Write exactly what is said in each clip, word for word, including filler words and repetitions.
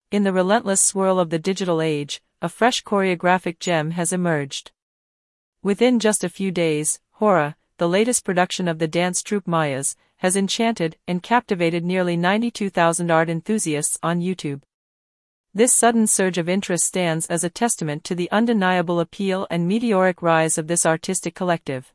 In the relentless swirl of the digital age, a fresh choreographic gem has emerged. Within just a few days, Hora, the latest production of the dance troupe Mayas, has enchanted and captivated nearly ninety-two thousand art enthusiasts on YouTube. This sudden surge of interest stands as a testament to the undeniable appeal and meteoric rise of this artistic collective.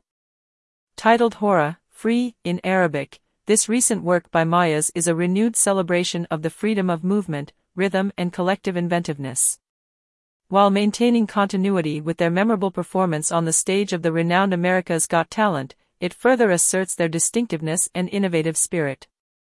Titled Hora, Free, in Arabic, this recent work by Mayas is a renewed celebration of the freedom of movement, rhythm and collective inventiveness. While maintaining continuity with their memorable performance on the stage of the renowned America's Got Talent, it further asserts their distinctiveness and innovative spirit.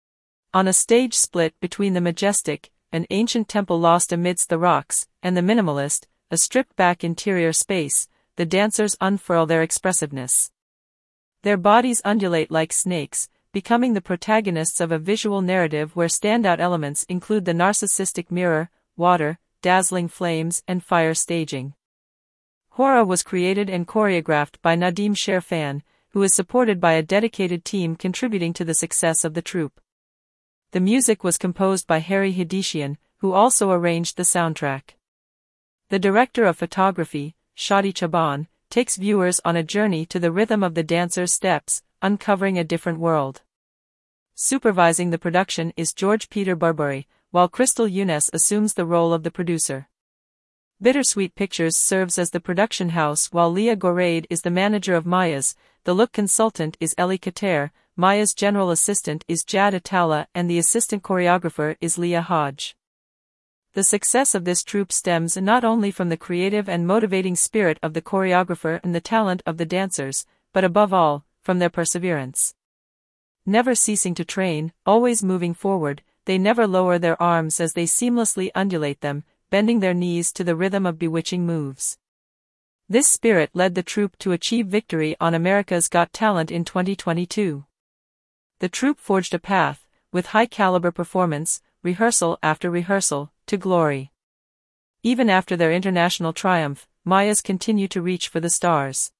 On a stage split between the majestic, an ancient temple lost amidst the rocks, and the minimalist, a stripped-back interior space, the dancers unfurl their expressiveness. Their bodies undulate like snakes, becoming the protagonists of a visual narrative where standout elements include the narcissistic mirror, water, dazzling flames, and fire staging. Hora was created and choreographed by Nadim Sherfan, who is supported by a dedicated team contributing to the success of the troupe. The music was composed by Harry Hadishian, who also arranged the soundtrack. The director of photography, Shadi Chaban, takes viewers on a journey to the rhythm of the dancers' steps, uncovering a different world. Supervising the production is George Peter Barbary, while Crystal Younes assumes the role of the producer. Bittersweet Pictures serves as the production house while Leah Goraid is the manager of Mayas, the look consultant is Ellie Kater, Maya's general assistant is Jad Atala and the assistant choreographer is Leah Hodge. The success of this troupe stems not only from the creative and motivating spirit of the choreographer and the talent of the dancers, but above all, from their perseverance. Never ceasing to train, always moving forward, they never lower their arms as they seamlessly undulate them, bending their knees to the rhythm of bewitching moves. This spirit led the troupe to achieve victory on America's Got Talent in twenty twenty-two. The troupe forged a path, with high-caliber performance, rehearsal after rehearsal, to glory. Even after their international triumph, Mayas continue to reach for the stars.